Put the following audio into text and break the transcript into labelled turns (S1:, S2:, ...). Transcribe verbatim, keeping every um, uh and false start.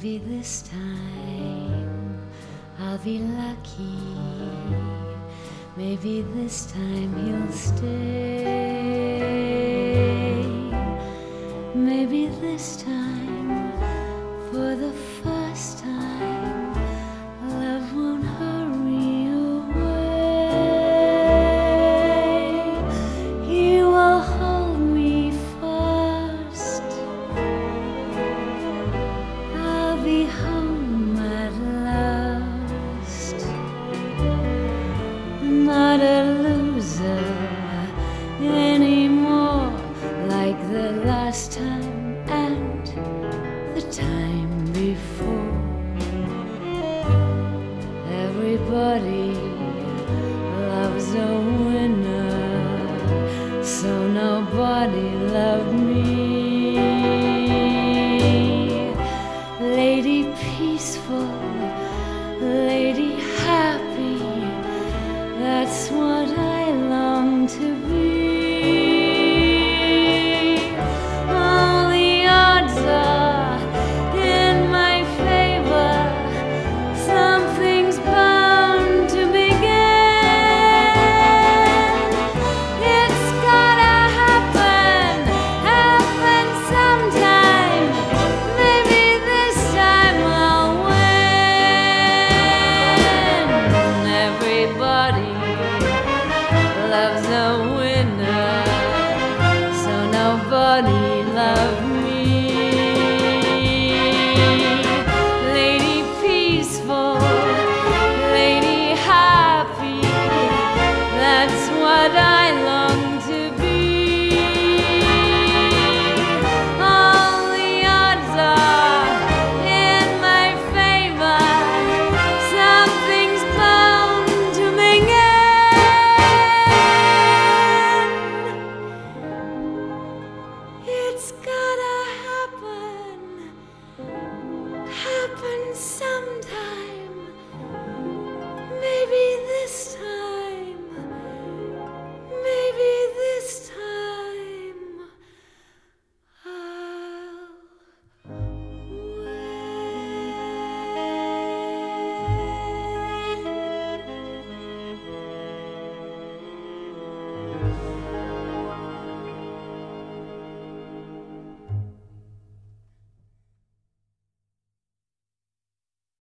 S1: Maybe this time I'll be lucky. Maybe this time he'll stay. Maybe this time, for the first time, love won't hurry away. He will hold me first. I'll be home at last. Not a loser anymore, like the last time and the time before. Everybody loves a winner, so nobody loved me. Lady peaceful, lady happy, that's what I long to be. All the odds are in my favor, something's bound to begin. It's gotta happen, happen sometime. Maybe this time I'll win. Everybody loves a winner, so nobody loved me. Lady peaceful, lady happy, that's what I long to be. All the odds are in my favor, something's bound to begin. It's gotta happen, happen sometime.